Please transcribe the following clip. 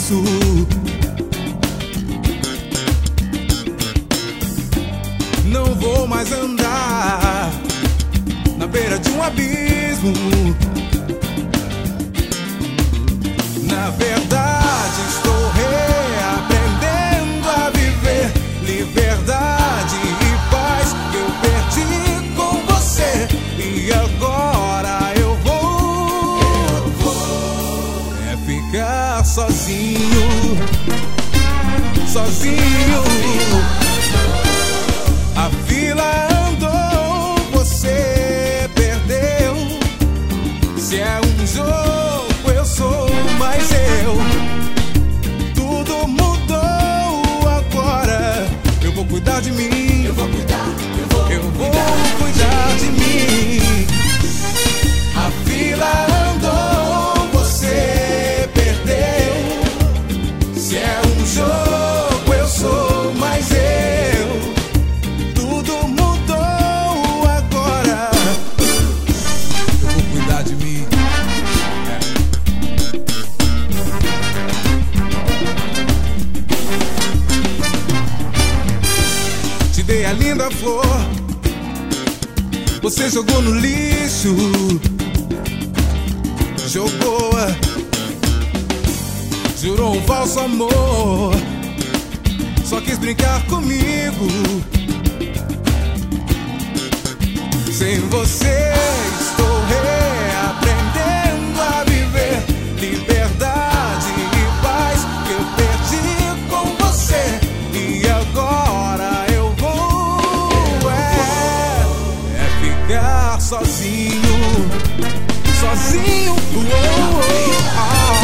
isso. Não vou mais andar na beira de um abismo. Na verdade, estou reaprendendo a viver liberdade e paz que eu perdi com você. E agora eu vou ficar sozinho, sozinho. A fila andou, você perdeu. Se é um jogo, eu sou mais eu. Tudo mudou agora. Eu vou cuidar de mim. Eu vou cuidar de mim. A fila andou, você perdeu. Se é um jogo, eu sou mais eu. Tudo mudou agora. Eu vou cuidar de mim. Te dei a linda flor, você jogou no lixo. Jogou, jurou um falso amor, só quis brincar comigo. Sem você estou reaprendendo a viver liberdade e paz que eu perdi com você. E agora eu vou ficar sozinho, sozinho.